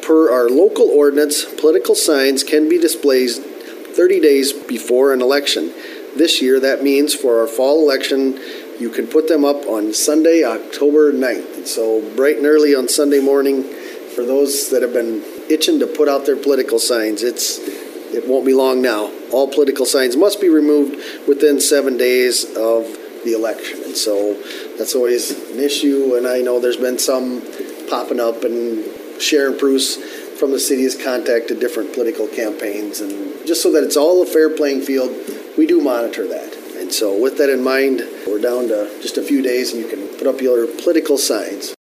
per our local ordinance, political signs can be displayed 30 days before an election. This year, that means for our fall election, you can put them up on Sunday, October 9th. And so bright and early on Sunday morning, for those that have been itching to put out their political signs, it won't be long now. All political signs must be removed within 7 days of the election. And so that's always an issue, and I know there's been some popping up, and Sharon Bruce from the city has contacted different political campaigns, and just so that it's all a fair playing field, we do monitor that. And so with that in mind, we're down to just a few days and you can put up your political signs.